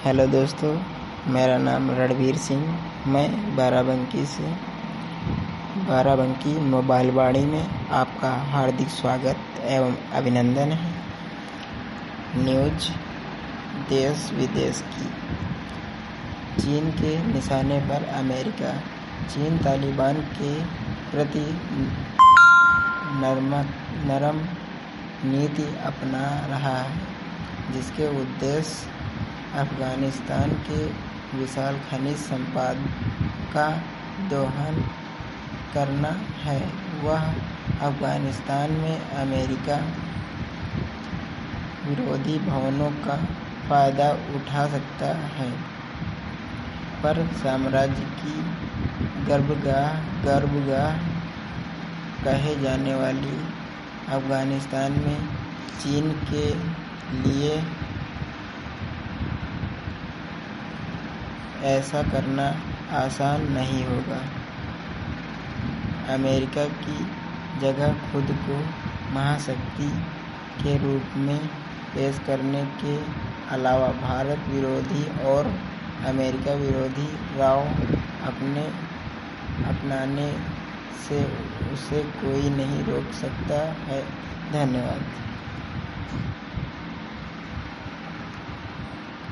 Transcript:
Hello दोस्तों, मेरा नाम रणवीर सिंह। मैं बाराबंकी मोबाइल वाणी में आपका हार्दिक स्वागत एवं अभिनंदन है। न्यूज देश विदेश की। चीन के निशाने पर अमेरिका। चीन तालिबान के प्रति नरम नीति अपना रहा है, जिसके उद्देश्य अफगानिस्तान के विशाल खनिज संपदा का दोहन करना है। वह अफगानिस्तान में अमेरिका विरोधी भावनाओं का फायदा उठा सकता है, पर साम्राज्य की गर्भगाह कहे जाने वाली अफगानिस्तान में चीन के लिए ऐसा करना आसान नहीं होगा। अमेरिका की जगह खुद को महाशक्ति के रूप में पेश करने के अलावा भारत विरोधी और अमेरिका विरोधी राव अपनाने से उसे कोई नहीं रोक सकता है। धन्यवाद।